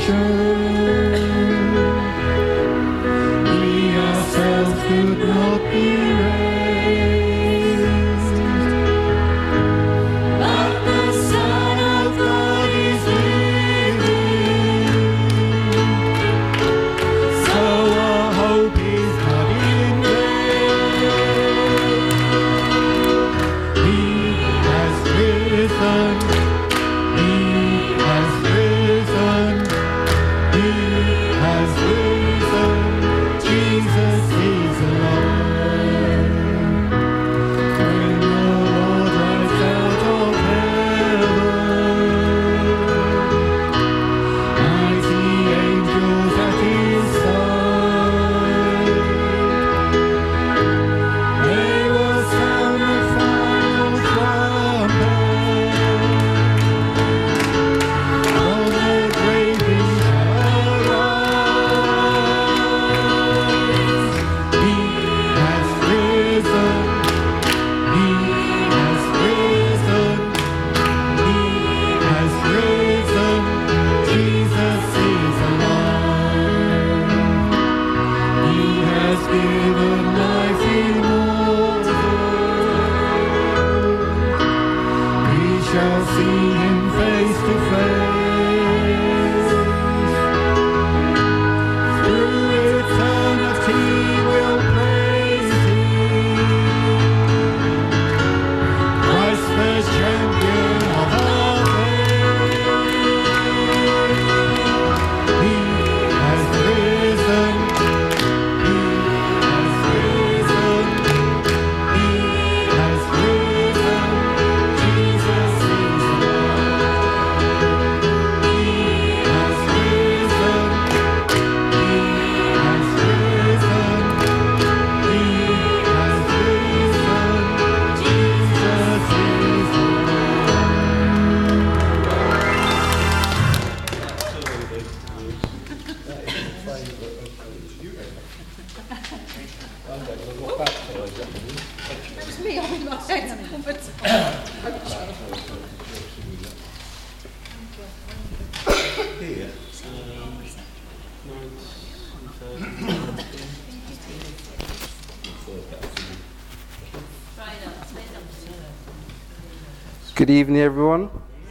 Good evening, everyone.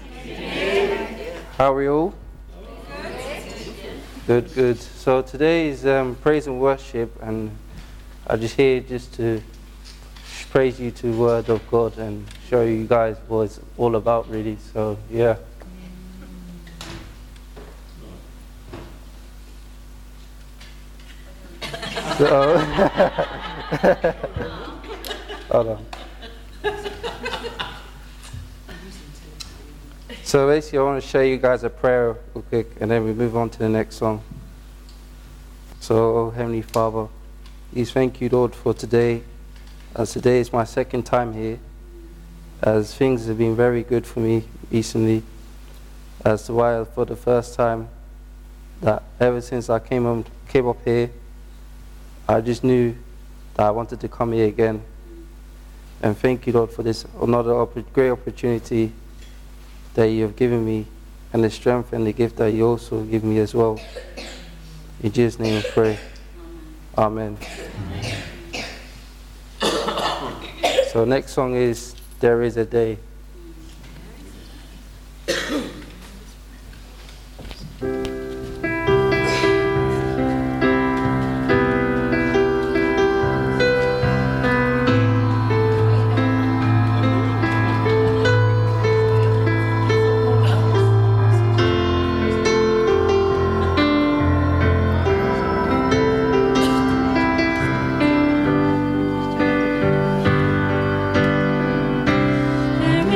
How are we all? Good, good. So today is praise and worship, and I'm just here just to praise you to the Word of God and show you guys what it's all about, really. So, yeah. So, hold on. So basically, I want to show you guys a prayer real quick, and then we move on to the next song. So, oh, Heavenly Father, please thank you, Lord, for today. As today is my second time here, as things have been very good for me recently, as to why for the first time, that ever since I came up here, I just knew that I wanted to come here again. And thank you, Lord, for this another great opportunity that you have given me, and the strength and the gift that you also give me as well. In Jesus' name I pray. Amen. So next song is There Is a Day. There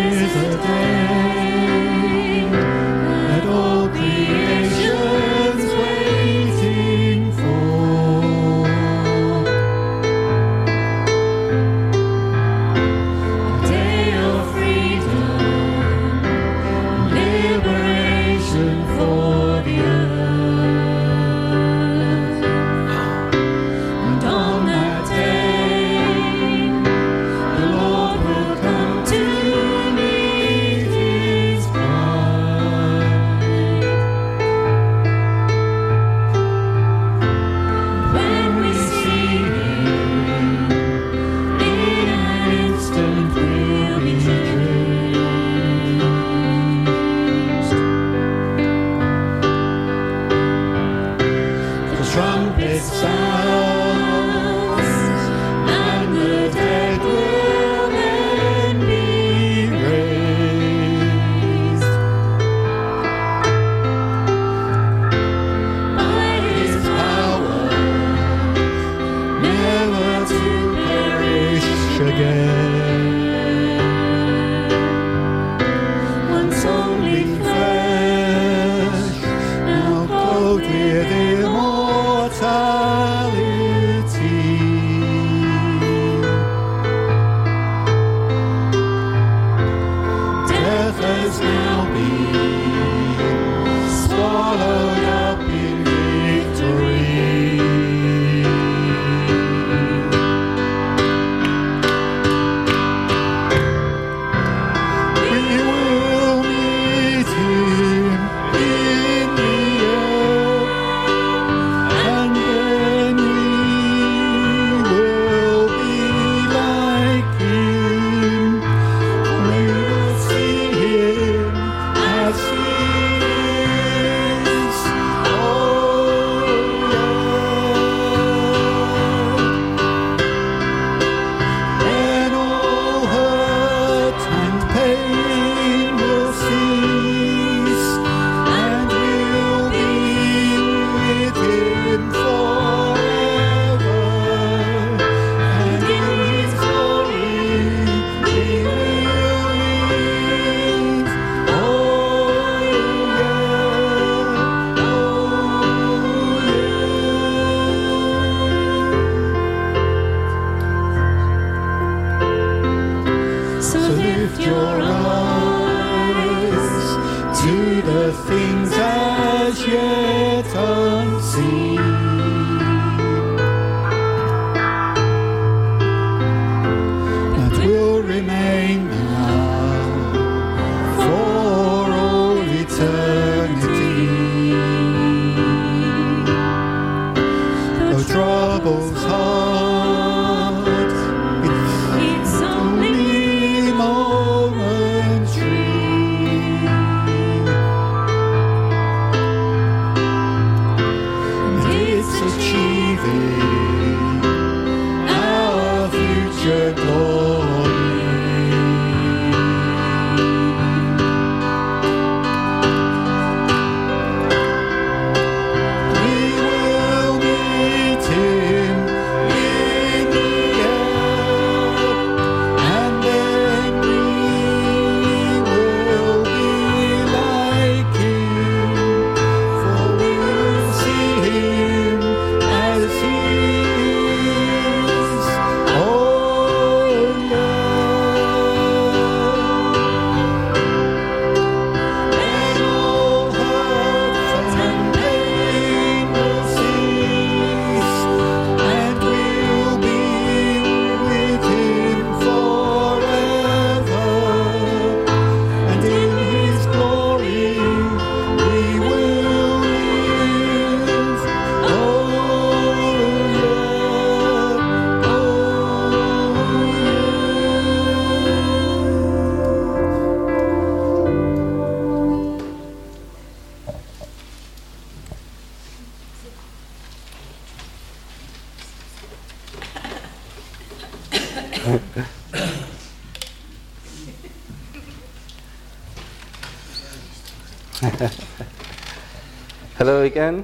Hello again.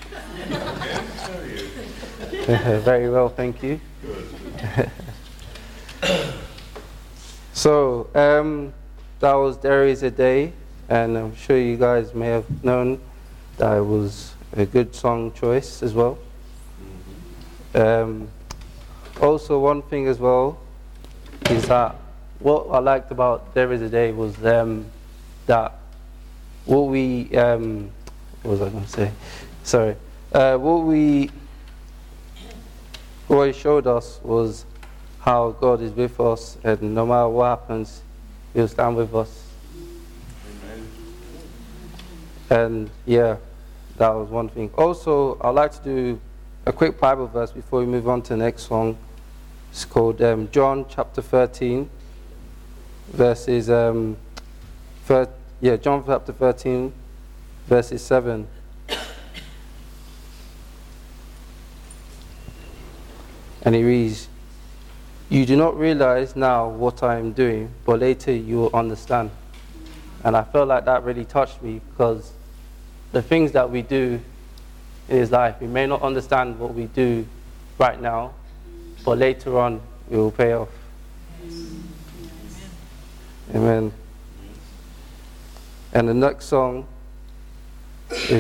Very well, thank you. So, that was There Is a Day, and I'm sure you guys may have known that it was a good song choice as well. Also, one thing as well is that what I liked about There Is a Day was that what we, what was I going to say? Sorry. What he showed us was how God is with us, and no matter what happens, He'll stand with us. Amen. And yeah, that was one thing. Also, I'd like to do a quick Bible verse before we move on to the next song. It's called John chapter 13, verses, John chapter 13, verses 7. And it reads, "You do not realize now what I am doing, but later you will understand." And I felt like that really touched me, because the things that we do in His life, we may not understand what we do right now, but later on it will pay off. Amen. And the next song is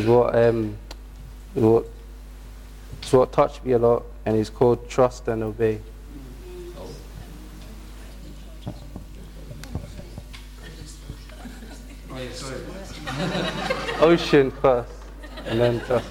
what touched me a lot, and it's called "Trust and Obey." Ocean first, and then trust.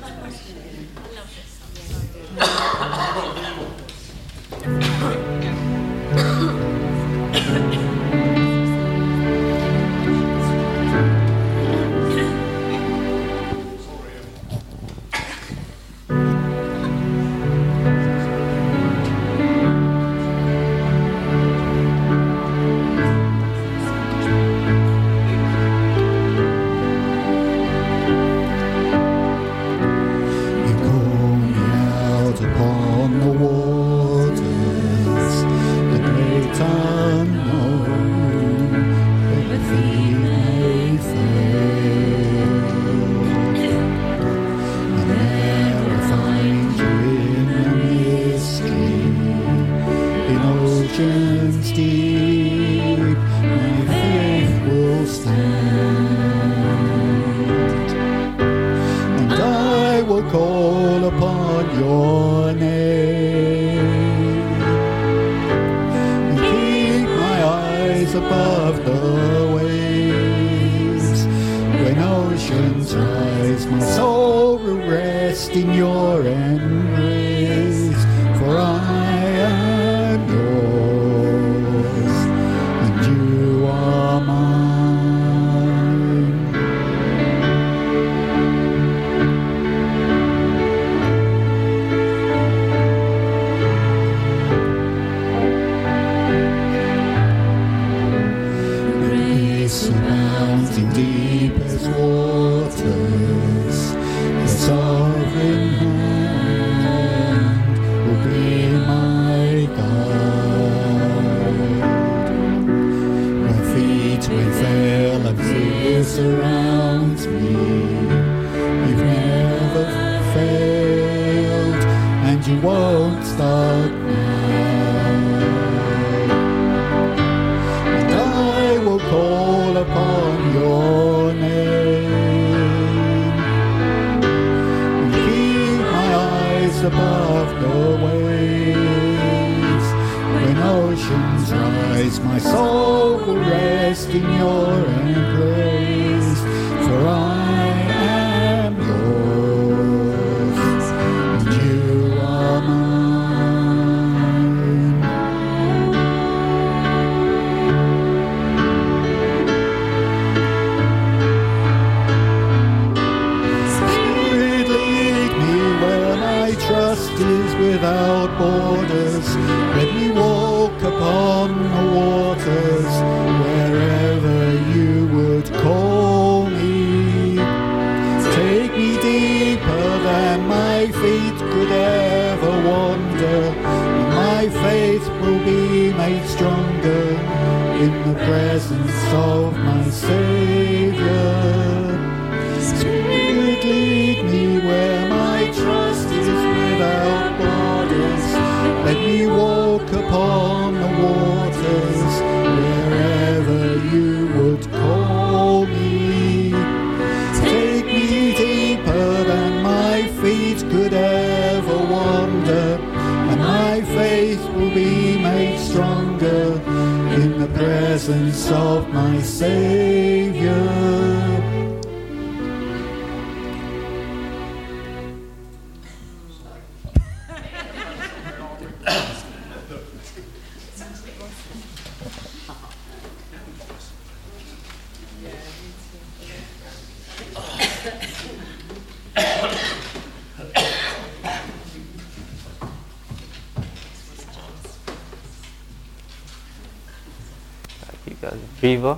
Fever.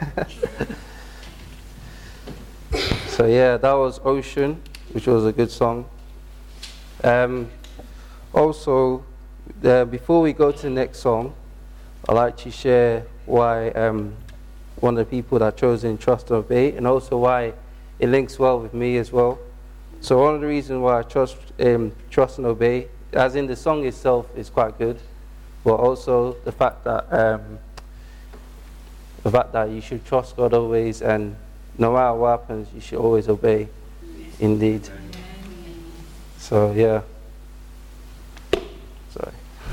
So yeah, that was Ocean, which was a good song. Also, Before we go to the next song, I'd like to share why one of the people that I chose in Trust and Obey, and also why it links well with me as well. So one of the reasons why I trust and obey, as in the song itself, is quite good, but also the fact that you should trust God always, and no matter what happens, you should always obey. Indeed. So yeah. Sorry.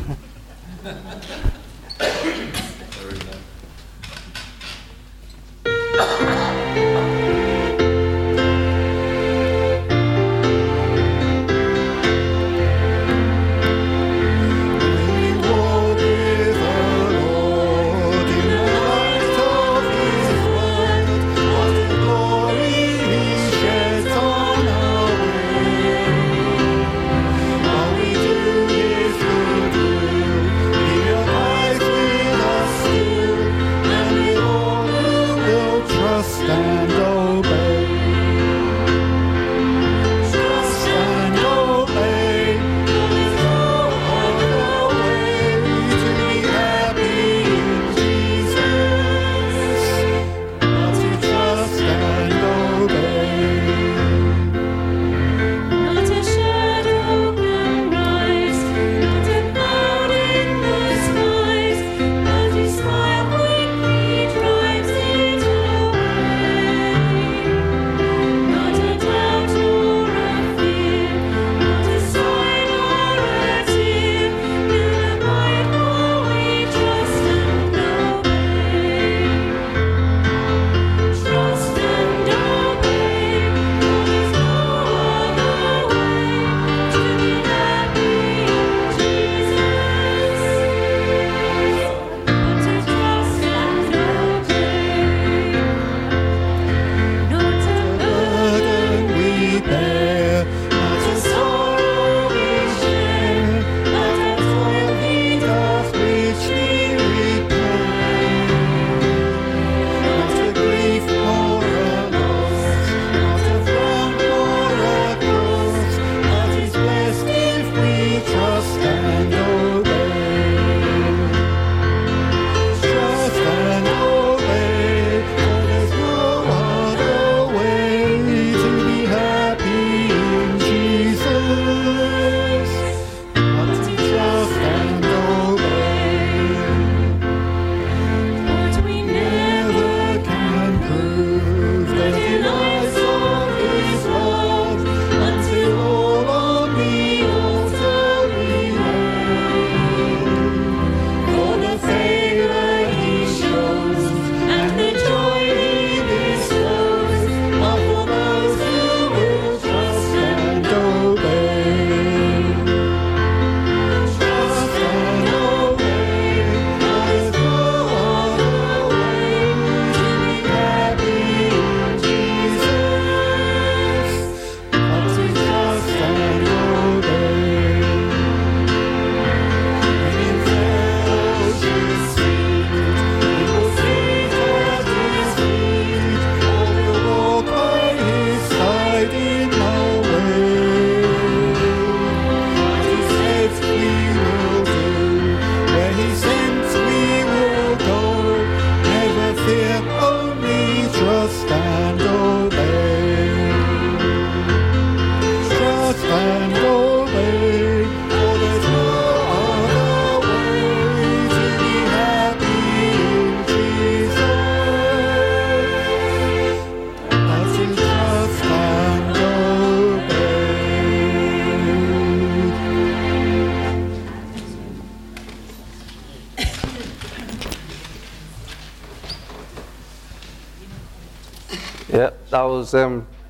Yeah, that was let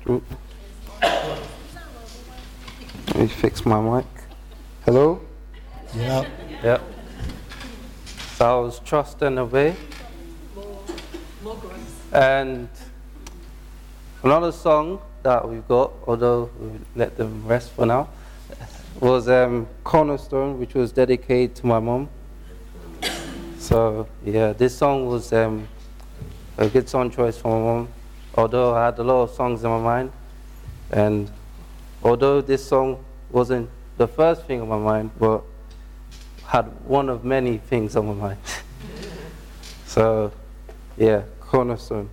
me fix my mic. Hello? Yeah. Yeah. So that was Trust and Obey. And another song that we've got, although we let them rest for now, was Cornerstone, which was dedicated to my mom. So yeah, this song was a good song choice for my mom. Although I had a lot of songs in my mind, and although this song wasn't the first thing on my mind, but had one of many things on my mind. So, yeah, Cornerstone.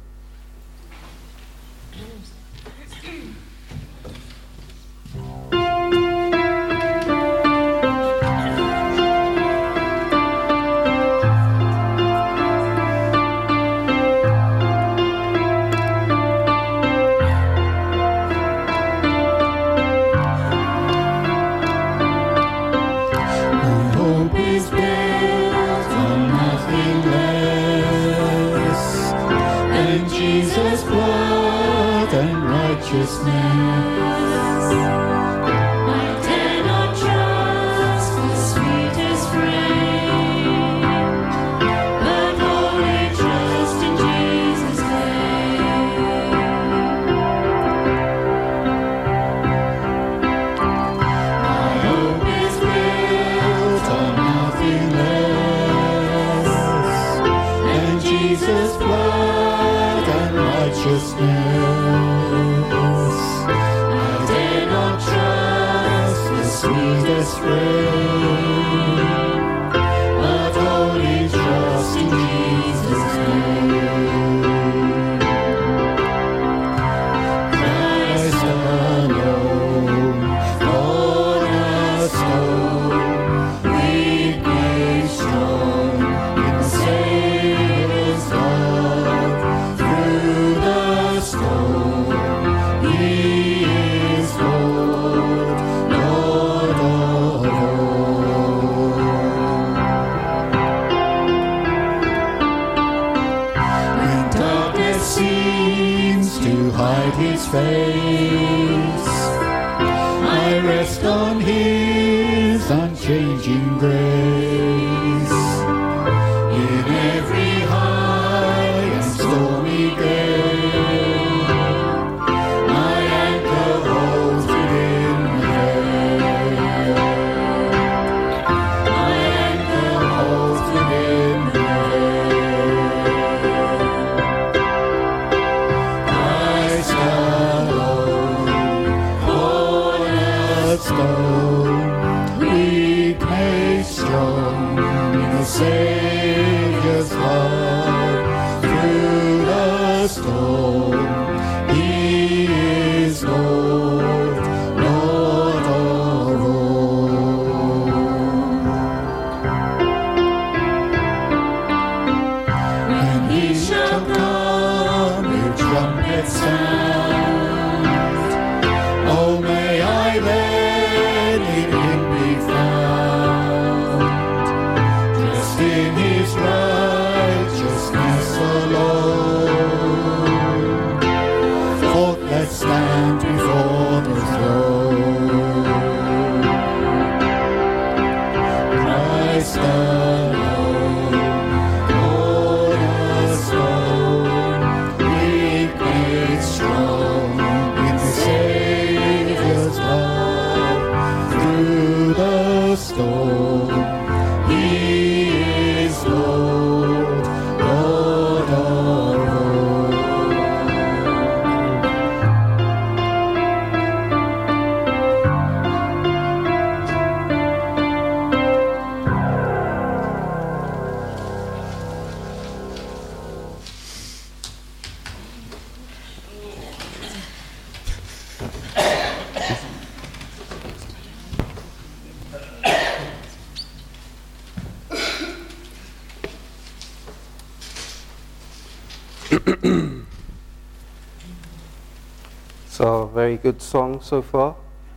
So, very good song so far.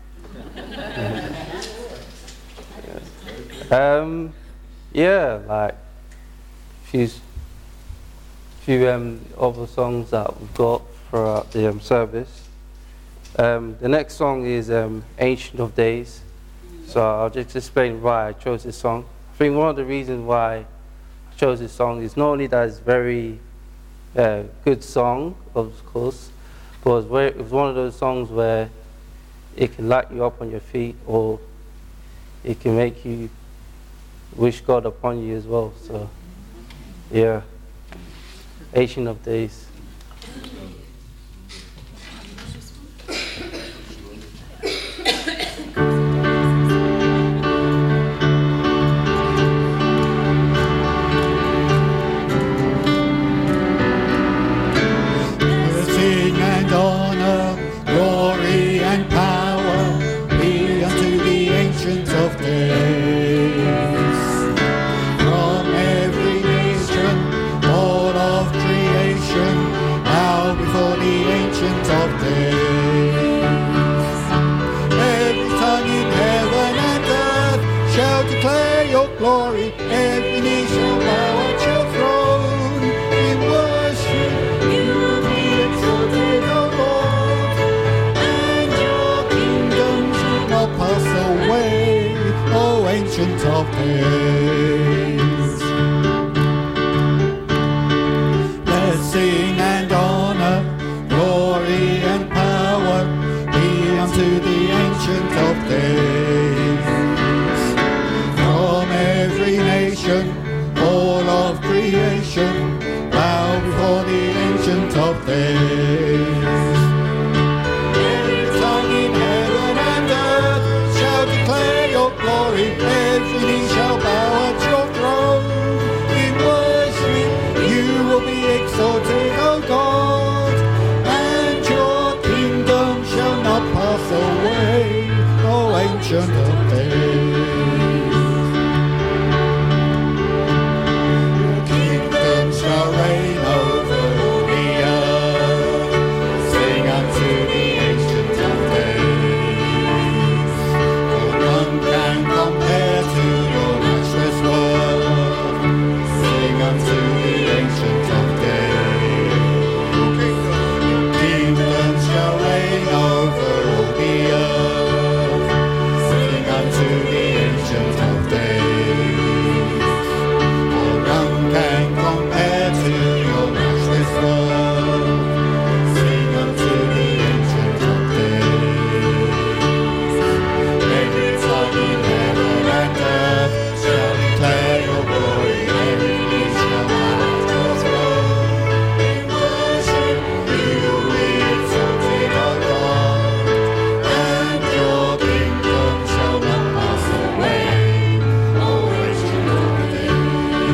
Yeah, like few other songs that we've got throughout the service. The next song is Ancient of Days. So I'll just explain why I chose this song. I think one of the reasons why I chose this song is not only that it's very good song, of course, but it was one of those songs where it can light you up on your feet, or it can make you wish God upon you as well. So, yeah, Ancient of Days. of days. Blessing and honor, glory and power be unto the Ancient of Days. From every nation, all of creation, bow before the Ancient of Days. Every tongue in heaven and earth shall declare your glory. Every knee shall bow at your throne. In worship you will be exalted, O God, and your kingdom shall not pass away, O Ancient of Days. Your kingdom shall reign over all the earth. Sing unto the Ancient of Days. For none can compare to your matchless worth. Sing unto the Ancient of Days. Your kingdom shall reign over all the earth. Sing unto the Ancient of Days. For none can compare to your matchless worth. Sing unto the Ancient of Days. Every tongue in heaven and earth shall declare your glory. Every knee shall bow at your throne. In worship you will be exalted, O God, and your kingdom shall not pass away, O Ancient of Days.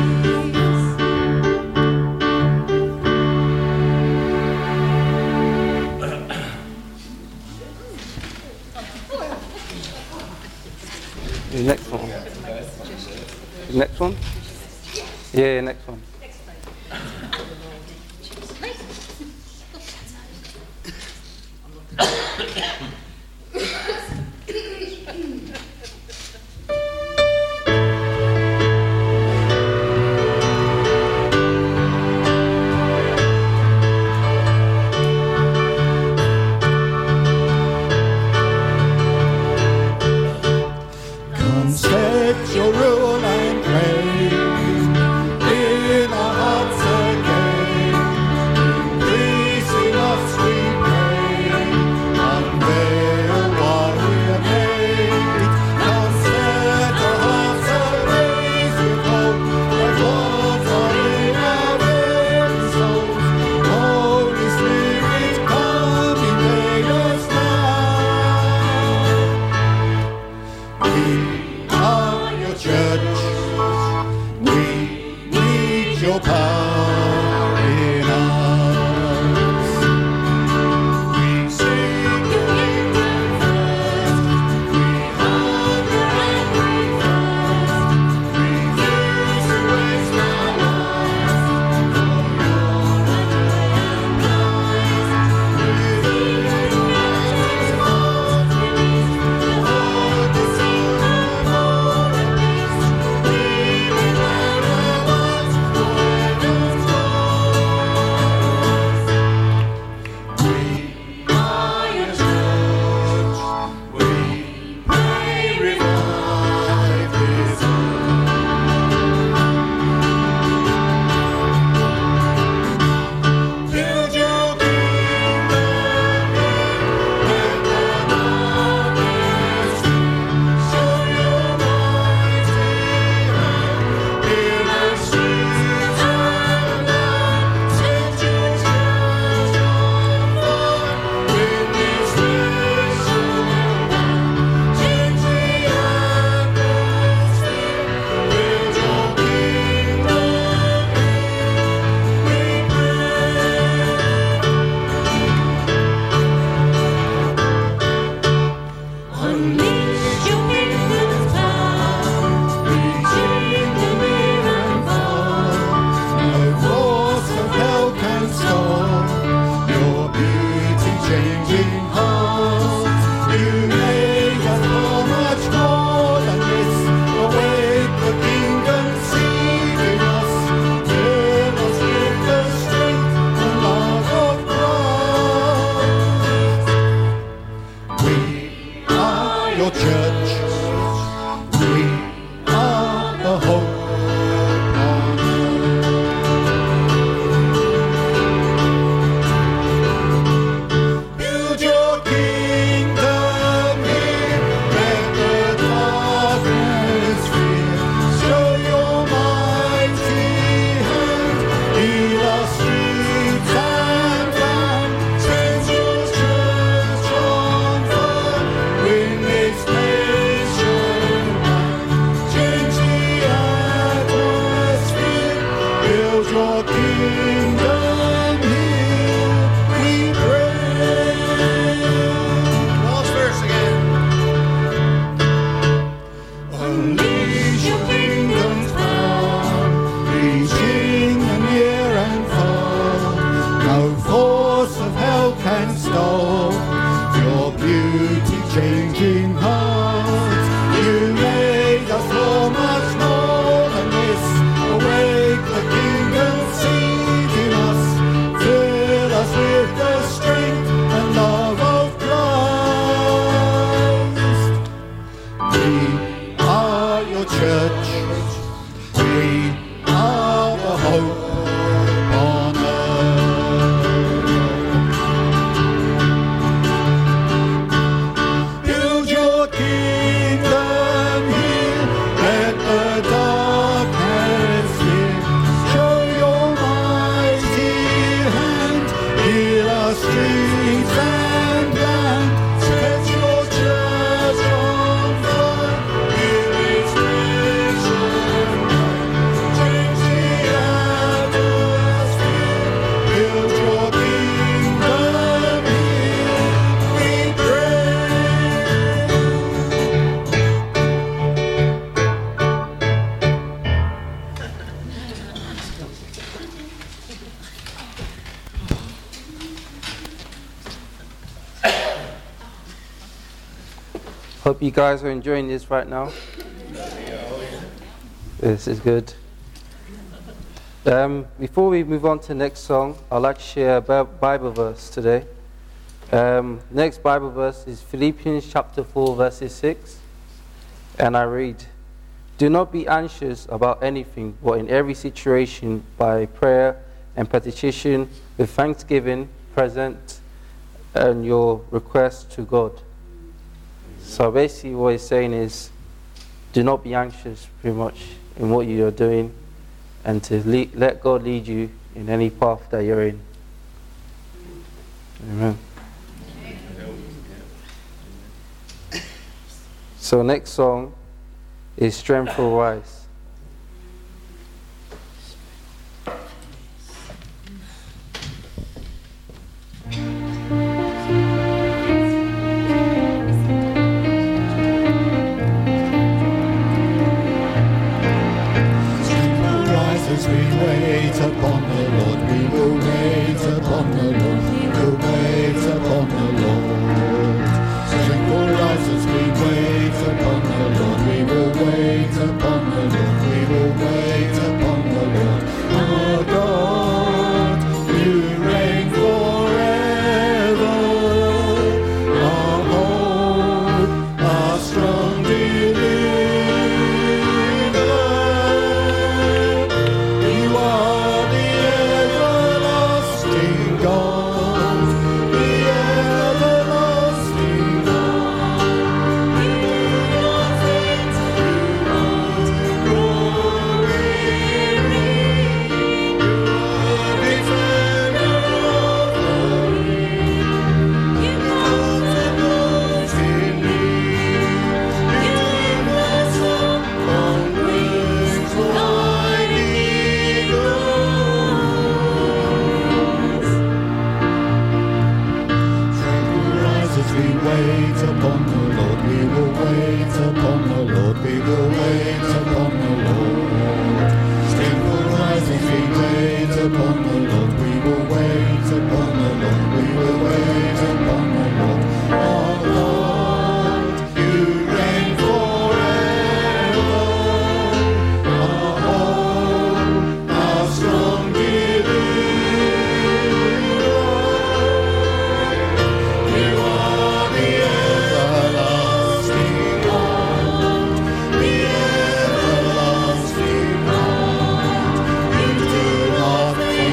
The next one. The next one? Yeah, next one. Come set your rule and reign in our hearts again. Increase in us, we pray. Unveil what we have made. Come set our hearts ablaze with hope of what are in our very souls. Holy Spirit, come invade us now. We are your church. We need your power in us. We sing your kingdom first. We hunger and we thirst. Refuse to waste our lives for your wonder and praise. Within your righteous heart release the heart to sing the more and peace. We will bow our hearts for heaven's cause. We are your church. We pray, revive this earth. Build your kingdom here, let the darkness flee. Show your mighty hand, heal the streets and light. Set your church on fire, witness nation wide. Change the atmosphere, build your kingdom here, we pray. Unleash your kingdom's power, reaching the near and far. No force of hell can stop your beauty changing hearts. You made us for much more than this. Awake the kingdom seed in us. Fill us with the strength and love of Christ. We are your church. We are changing hearts. You made us for much more than this. Awake the kingdom seed in us. Fill us with the strength and love of Christ. We are your church. We are the hope on earth. Build your kingdom here. Let the darkness fear. Show your mighty hand. Heal our streets and land. Set your church on fire. Give its mission right. Change the atmosphere. Build your kingdom here. We pray. Hope you guys are enjoying this right now. This is good. Before we move on to the next song, I'd like to share a Bible verse today. Next Bible verse is Philippians chapter 4, verses 6. And I read, "Do not be anxious about anything, but in every situation, by prayer and petition, with thanksgiving, present and your request to God." So basically what he's saying is, do not be anxious pretty much in what you're doing, and to let God lead you in any path that you're in. Amen. So next song is Strength Will Rise. As we wait upon the Lord, we will wait upon the Lord, we will wait upon the Lord. Strength will rise as we wait upon the Lord, we will wait upon the Lord, we will wait upon the Lord. Our God, you reign forever, our hope, our strong deliverer. You are the everlasting God, the everlasting God. You do not faint, you won't grow weary. You are defender of the weak. You comfort those in need. You lift us up on wings like eagles. Strength will rise as we wait upon the Lord. We will wait upon the Lord. We will wait upon the Lord. Strength will rise as we wait upon the Lord. We will wait upon the Lord. We will wait upon the Lord. Our God, you reign forever. Our hope, our strong deliverer. You are the everlasting God, the everlasting God. You do not faint,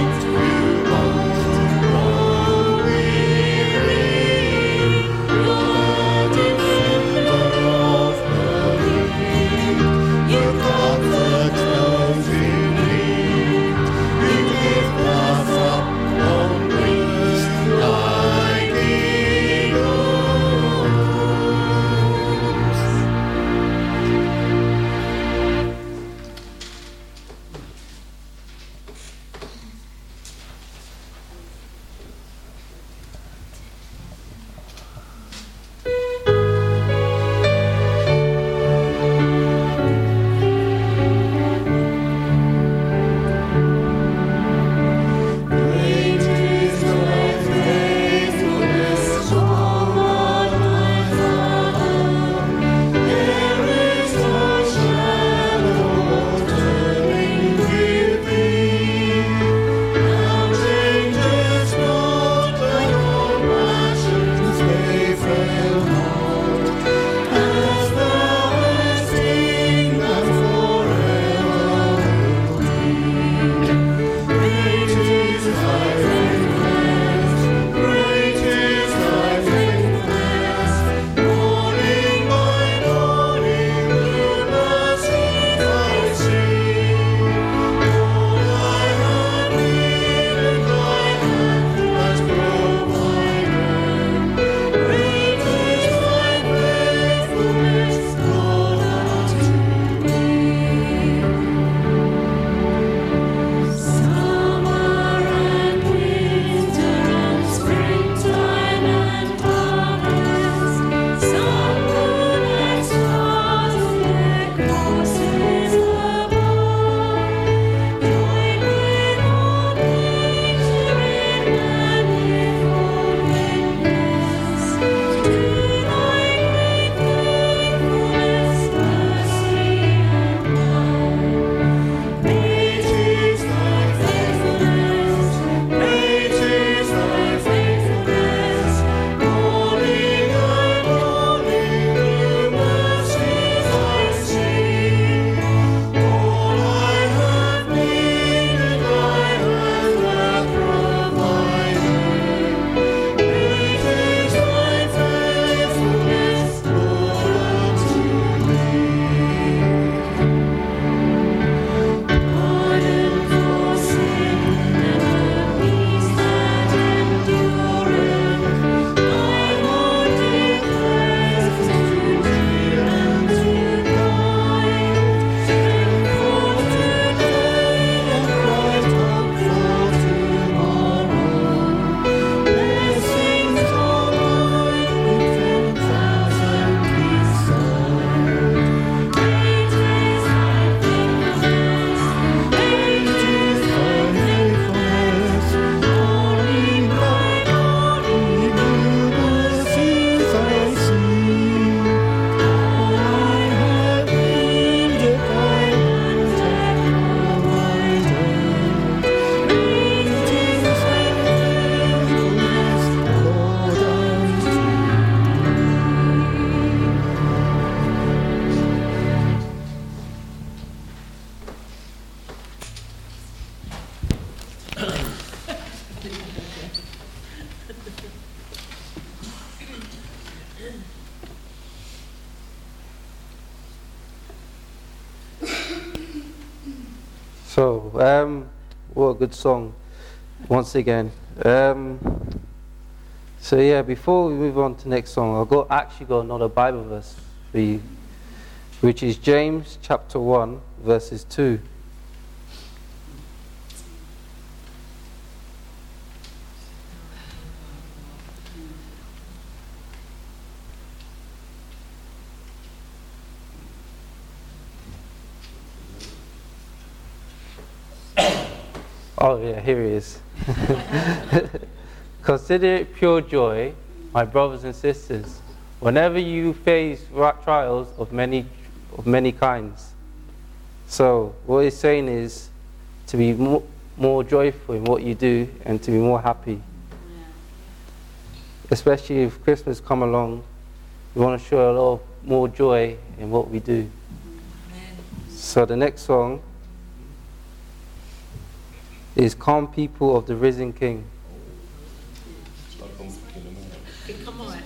So, what a good song once again. So yeah, before we move on to the next song, actually got another Bible verse for you, which is James chapter 1, verses 2. Oh yeah, here he is. Consider it pure joy, my brothers and sisters, whenever you face trials of many kinds. So what he's saying is to be more joyful in what you do and to be more happy. Especially if Christmas come along, we want to show a lot more joy in what we do. So the next song is Calm People of the Risen King. Come on.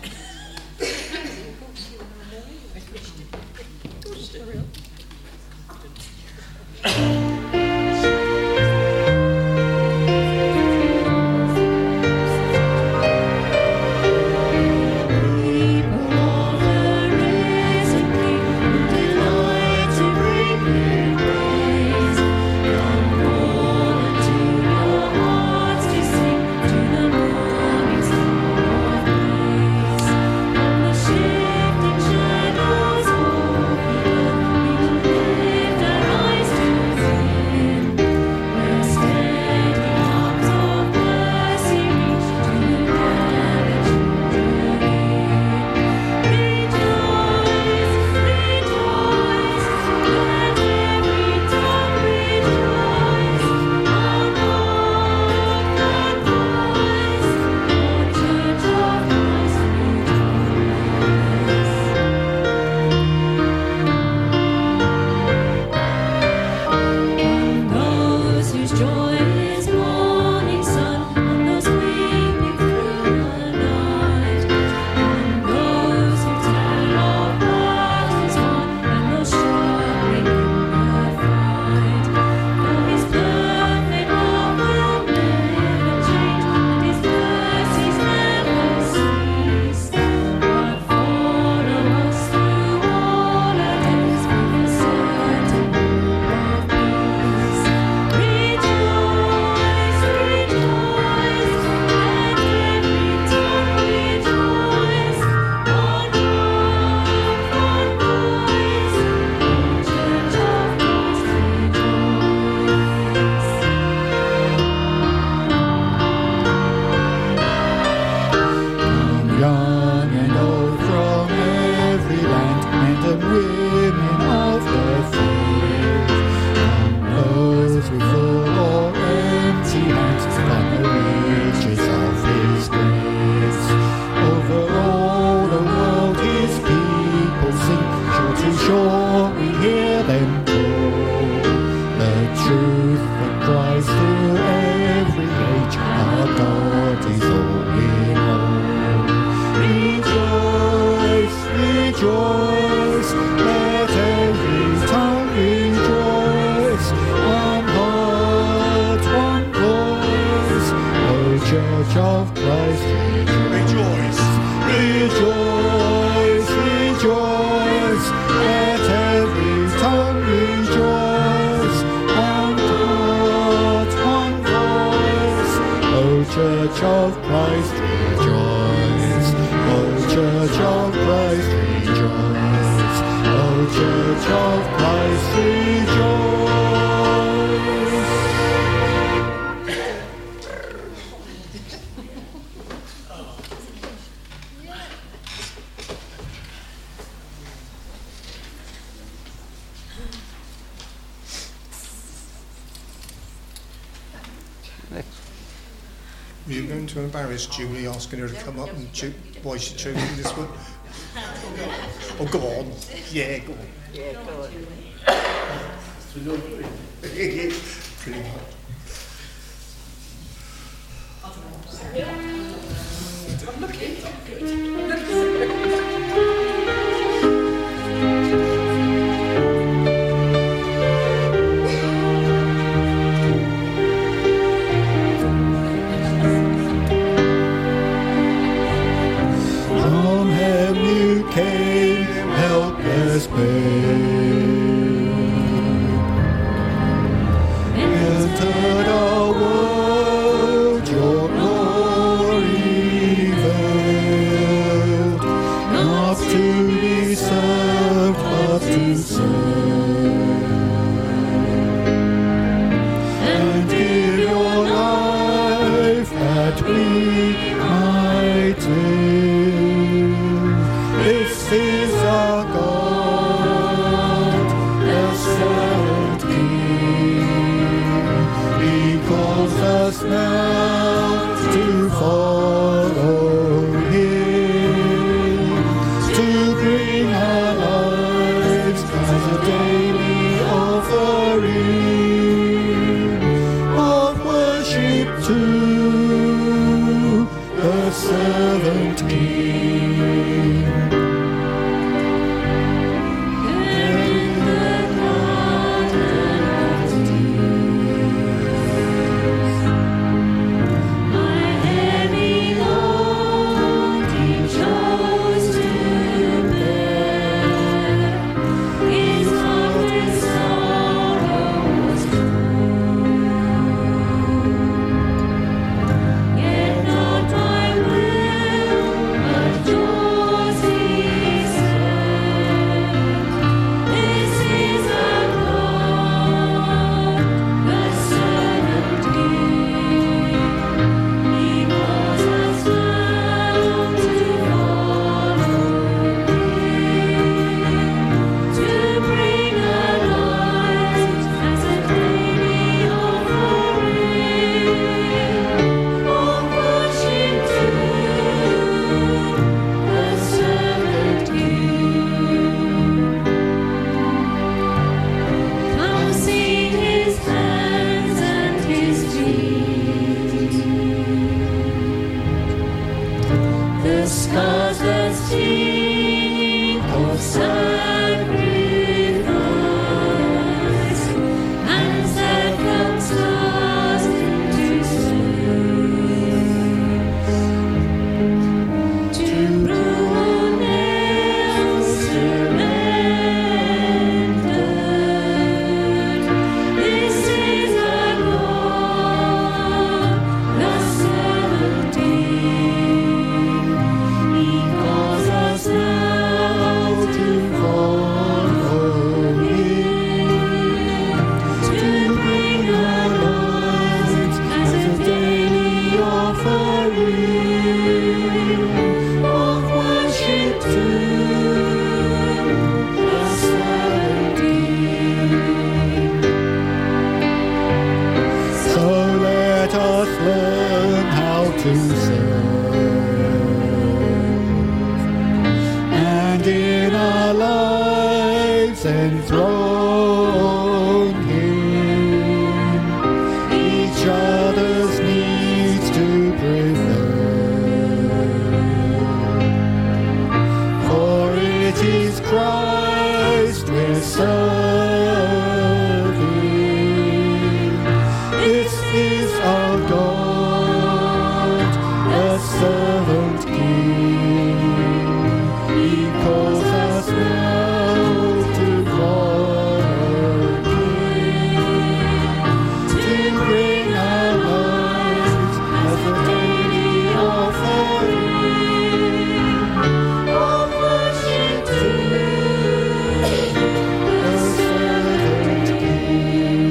Were you going to embarrass Julie asking her to come up and why she chose this one? Oh, go on. Yeah, go on. Yeah, go on. Pretty much. I'm looking. was paid. Entered our world, your glory veiled, not to be served, but to serve, and give your life that we might live. This is our God, the servant King. He calls us now to follow Him, to bring our lives as a daily offering of worship to the servant King. In the garden of tears, my heavy load He chose to bear. His heart with sorrow was torn. Yet not my will, but yours He said. This is our God, the servant King. He calls us now to follow Him, to bring our lives as a daily offering of worship to the servant King. Come see His hands and His feet, the scars that stink of sacrifice, hands that come stars into space, to brutal nails surrendered. This is our God, the servant King. He calls us now to follow Him, to bring our lives as a daily offering of worship to the servant King. So let us learn how to serve, and in our lives enthrone Him, each other's needs to preserve. For it is Christ we're serving. This is our God, the servant King. He calls us now to follow Him, to bring our lives as a daily offering of worship to the servant King.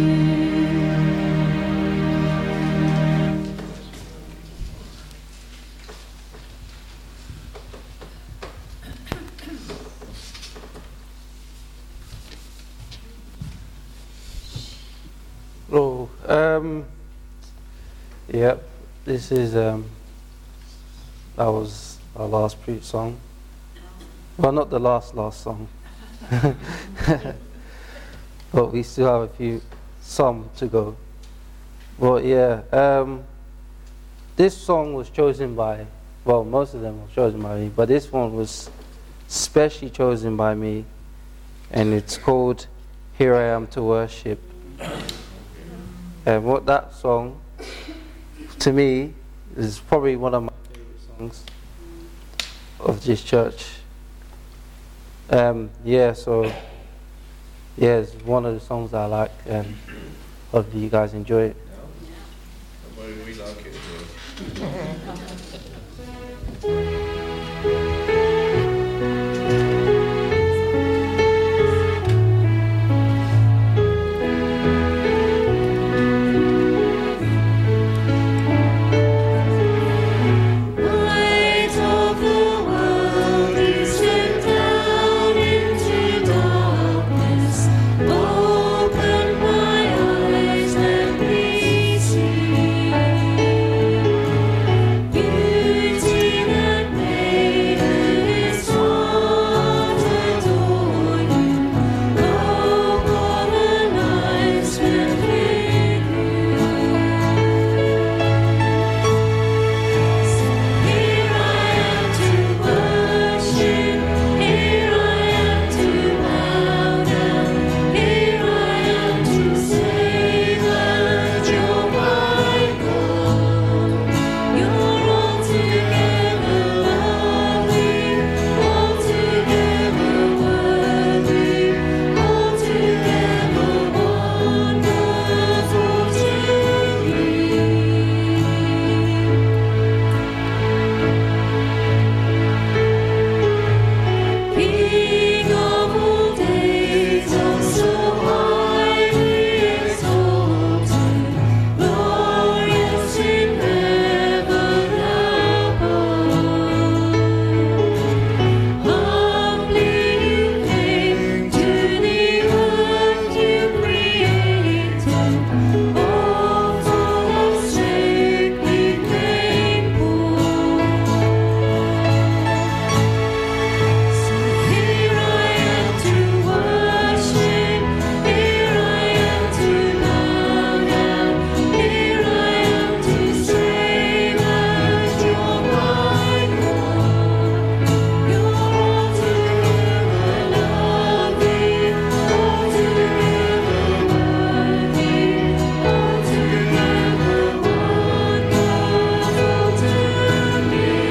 Oh, yep, this is, that was our last preach song. Well, not the last song. But we still have some to go. But yeah, this song was chosen by, well, most of them were chosen by me, but this one was specially chosen by me, and it's called Here I Am to Worship. And what that song, to me, is probably one of my favorite songs of this church. So it's one of the songs I like. Hopefully you guys enjoy it. We like it as well. Light of the world, you step down into darkness. Open my eyes, let me see beauty that made this heart adore you. Oh, what a life spent with you. Here I am to worship, here I am to bow down, here I am to say that you're my God. You're altogether lovely, altogether worthy, altogether wonderful to me. King of all days, oh so highly exalted, glorious in heaven above. Humbly you came to the earth you created, all for our sake became poor. Here I am to worship, here I am to bow down, here I am to say that you're my God. You're altogether lovely, altogether worthy, altogether wonderful to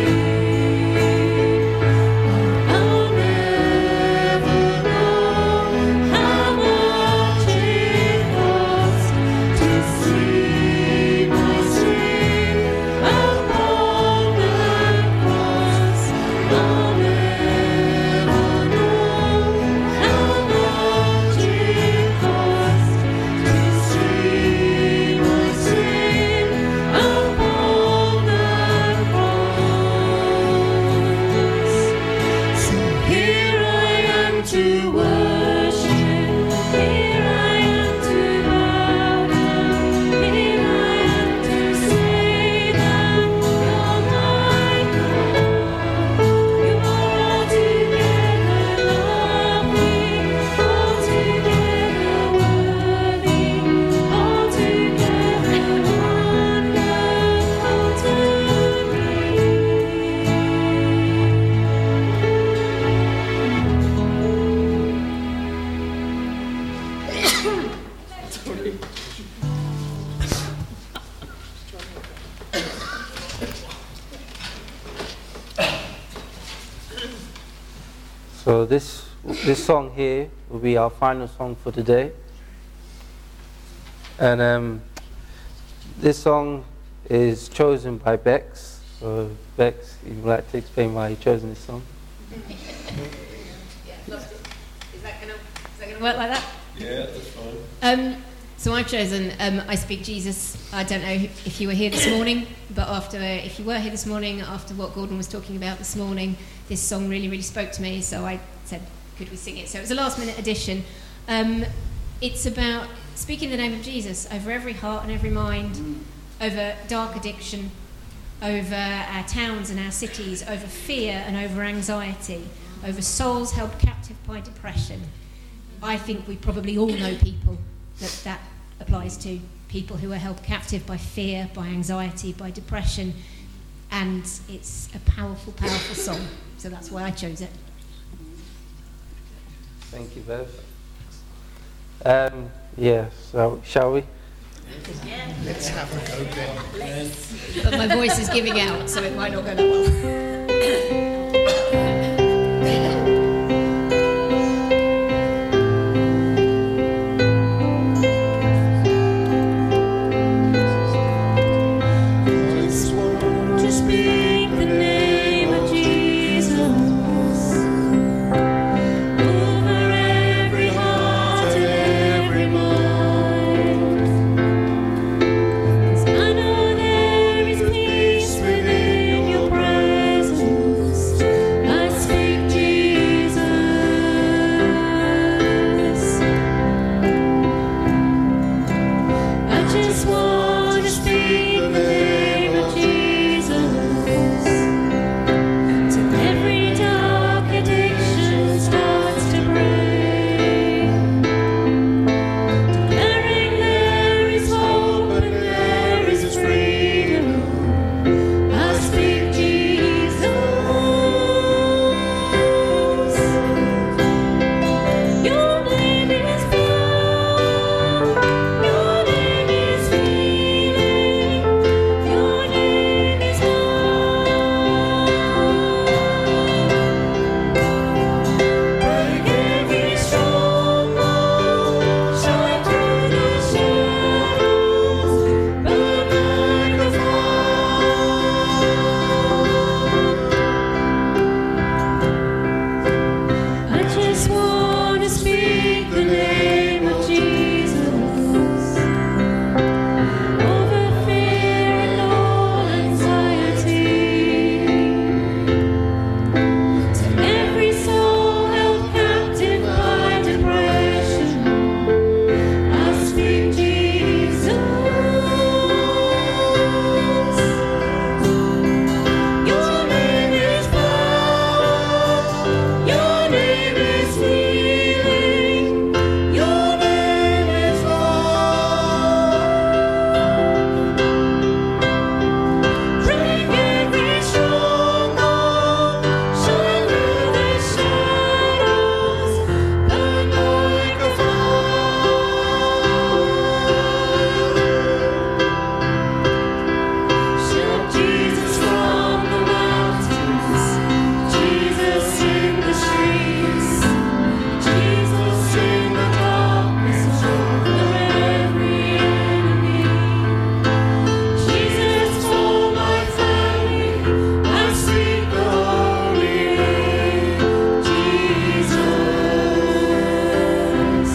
me. I'll never know how much it costs to see my sin upon that cross. I'll never know how much it costs to see my sin upon that cross. So here I am to worship, here I am to bow down, here I am to say that you're my God. You're altogether lovely, altogether worthy, altogether wonderful to So this song here will be our final song for today. And this song is chosen by Bex. So Bex, you would like to explain why you chosen this song? Yeah, lost it. Is that gonna work like that? Yeah, that's fine. So I've chosen I Speak Jesus. I don't know if you were here this morning, but if you were here this morning, after what Gordon was talking about this morning, this song really, really spoke to me, so I said, could we sing it? So it was a last-minute addition. It's about speaking the name of Jesus over every heart and every mind, over dark addiction, over our towns and our cities, over fear and over anxiety, over souls held captive by depression. I think we probably all know people that applies to, people who are held captive by fear, by anxiety, by depression, and it's a powerful, powerful song. So that's why I chose it. Thank you, Bev. So shall we? Let's have a go then. But my voice is giving out, so it might not go that well. just want to speak the name of Jesus over fear and all anxiety. To every soul held captive by depression, I speak Jesus. Your name is power. Your name is healing. Your name is love. Break every stronghold. Shine through the shadows. Burn like a fire. Shout Jesus from the mountains. Jesus in the streets. Jesus in the darkness over every enemy. Jesus for my family, I speak the holy name. Jesus.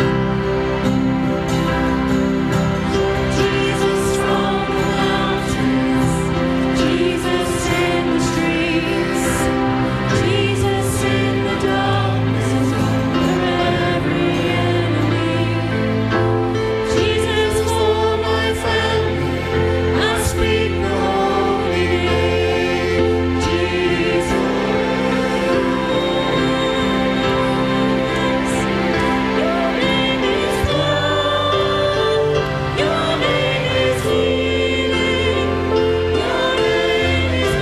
Jesus from the mountains. Jesus in the streets. Jesus in the darkness over every enemy. Jesus for my family, I speak the holy name. Jesus. Your name is love. Your name is healing. Your name is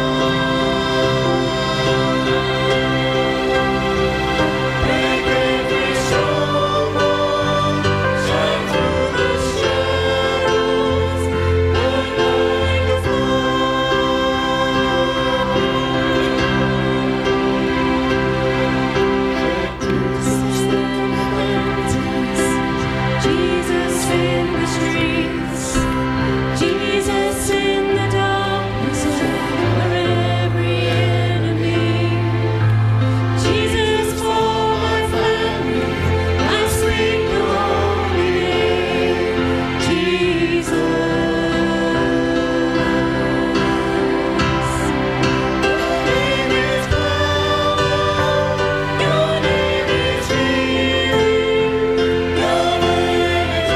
break every stronghold, shine through the shadows, burn like a Jesus in the streets, Jesus in the darkness over every enemy. Jesus for my family, I speak the holy name. Jesus. Your name is power. Your name is healing. Your name is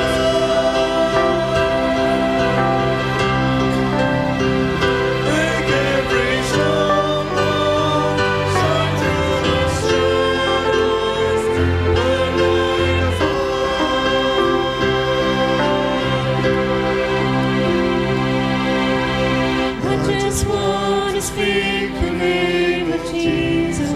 love. Break every stronghold, shine through the shadows, burn like a fire. I just want to speak the name of Jesus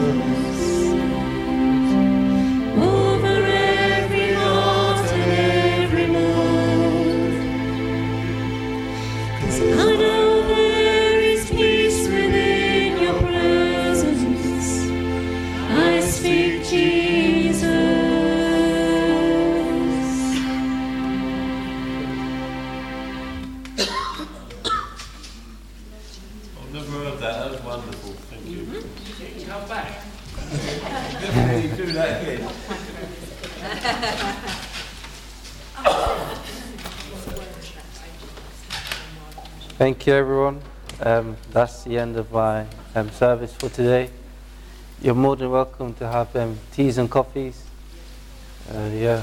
over every heart and every mind. 'Cause I know there is peace within your presence. I speak Jesus. I've never heard that. That was wonderful. Thank you. Come back. Definitely do that again. Thank you, everyone. That's the end of my service for today. You're more than welcome to have teas and coffees. Yeah.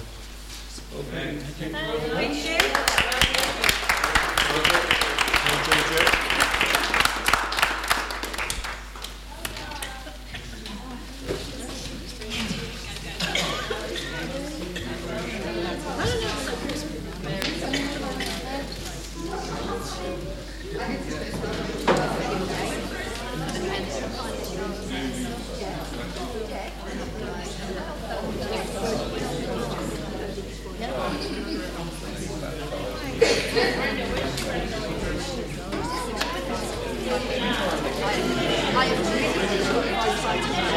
I